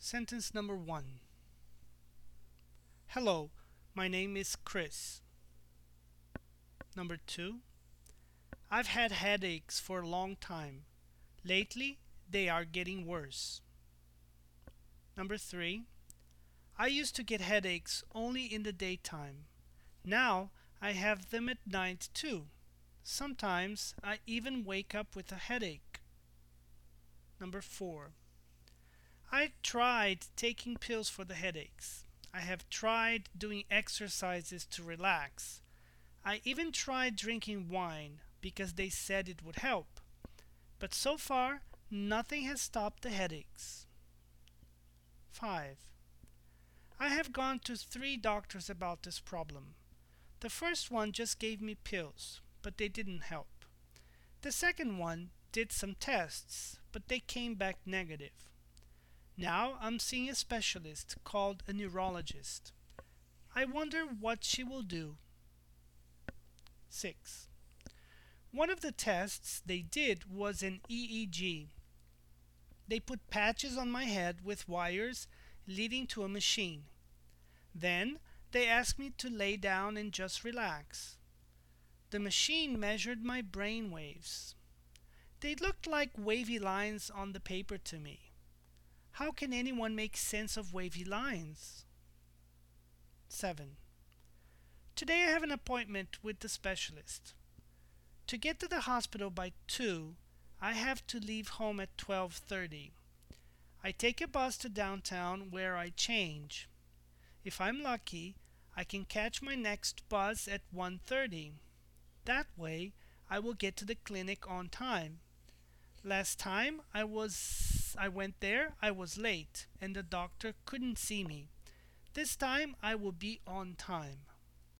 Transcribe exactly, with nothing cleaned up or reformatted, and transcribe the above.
Sentence number one. Hello, my name is Chris. Number two. I've had headaches for a long time. Lately, they are getting worse. Number three. I used to get headaches only in the daytime. Now I have them at night too. Sometimes I even wake up with a headache. Number four. I tried taking pills for the headaches. I have tried doing exercises to relax. I even tried drinking wine because they said it would help. But so far, nothing has stopped the headaches. five. I have gone to three doctors about this problem. The first one just gave me pills, but they didn't help. The second one did some tests, but they came back negative. Now I'm seeing a specialist called a neurologist. I wonder what she will do. six. One of the tests they did was an E E G. They put patches on my head with wires leading to a machine. Then they asked me to lay down and just relax. The machine measured my brain waves. They looked like wavy lines on the paper to me. How can anyone make sense of wavy lines? seven. Today I have an appointment with the specialist. To get to the hospital by two, I have to leave home at twelve thirty. I take a bus to downtown where I change. If I'm lucky, I can catch my next bus at one thirty. That way, I will get to the clinic on time. Last time I was I went there, I was late and the doctor couldn't see me. This time I will be on time.